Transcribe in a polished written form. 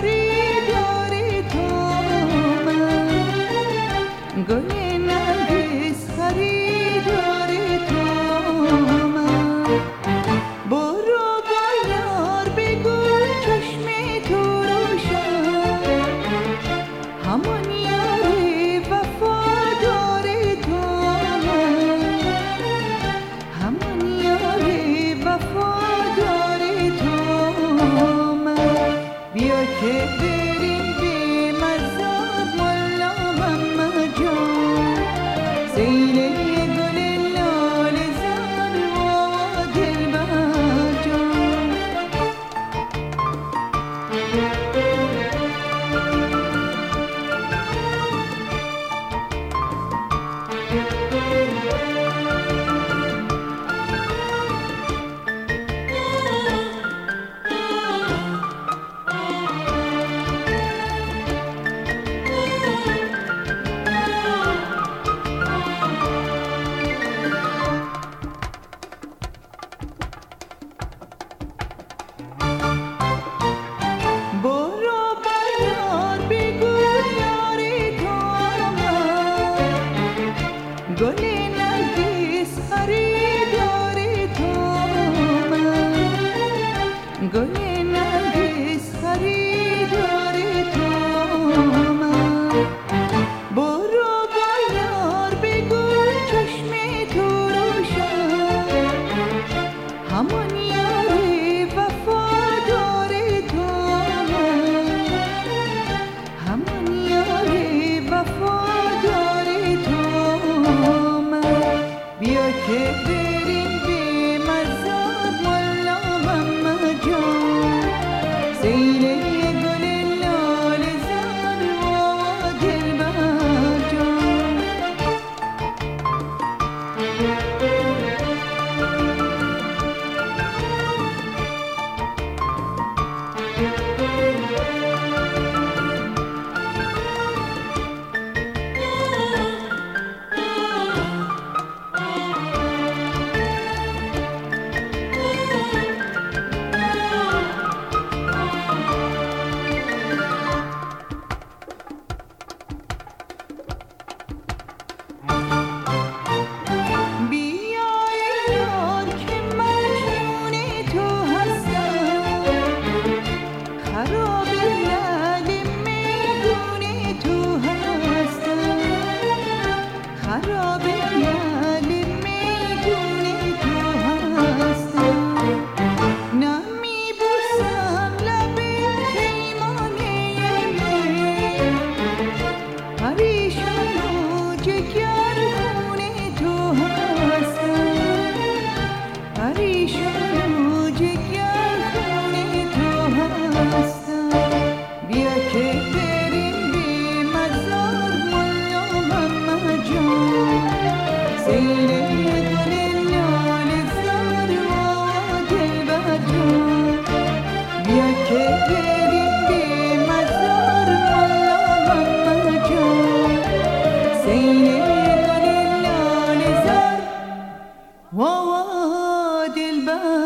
خریدار تو من، گل نرگس خریدار تو من. برو با یار بگو چشم تو روشن، همان یار وفادار تو من، همان یار وفادار تو من. بیا که بریم به مزار ملا محمد جان، سیل گل لاله زار و دلبر جان. برو با یار بگو یار تو من، گل نرگس خریدار تو من، گل نرگس خریدار تو من. برو با یار بگو چشم تو روشن، همان یار وفادار تو من، همان یار وفادار تو من. بیا که بریم به مزار ملا محمد جان، سیل گل لاله زار و دلبر جان. بیا ای یار که مجنون تو هستم، خراب لعل میگون تو هستم، خراب لعل میگون تو هستم. نمیبوسم لب پیمانه می، پریشان و جگرخون تو هستم، پریشان و جگرخون تو هستم. بیا که بریم به مزار ملا محمد جان، سیل گل لاله زار و دلبر جان. بیا که بریم به مزار ملا محمد جان، سیل گل لاله زار و دلبر